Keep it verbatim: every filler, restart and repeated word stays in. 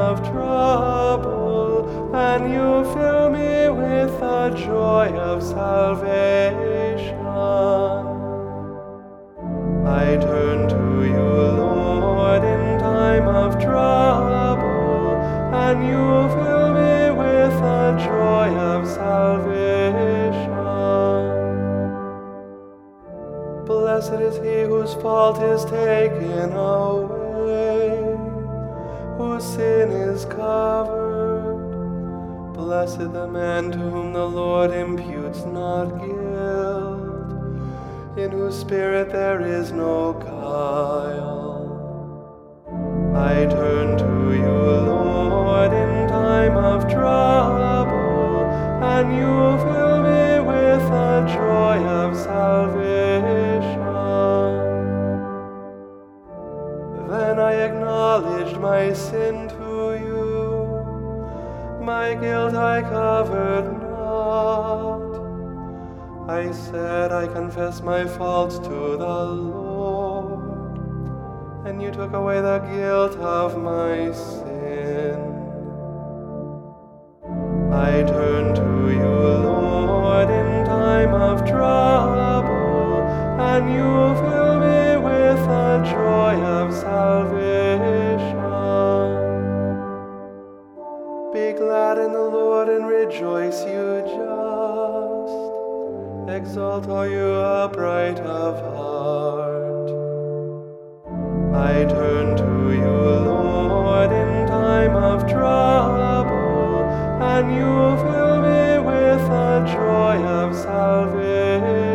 of trouble, and you fill me with the joy of salvation. I turn to you, Lord, in time of trouble, and you fill me with the joy of salvation. Blessed is he whose fault is taken away, whose sin is covered. Blessed the man to whom the Lord imputes not guilt, in whose spirit there is no guile. I turn to you, Lord, in time of trouble, and you fill me with the joy of salvation. Then I acknowledged my sin to you, my guilt I covered not. I said, I confess my faults to the Lord, and you took away the guilt of my sin. I turn to you, Lord, in time of trouble, and you fill me with the joy of salvation. Be glad in the Lord and rejoice, you just. Exalt, all you upright of heart. I turn to you, Lord, in time of trouble, and you fill me with the joy of salvation.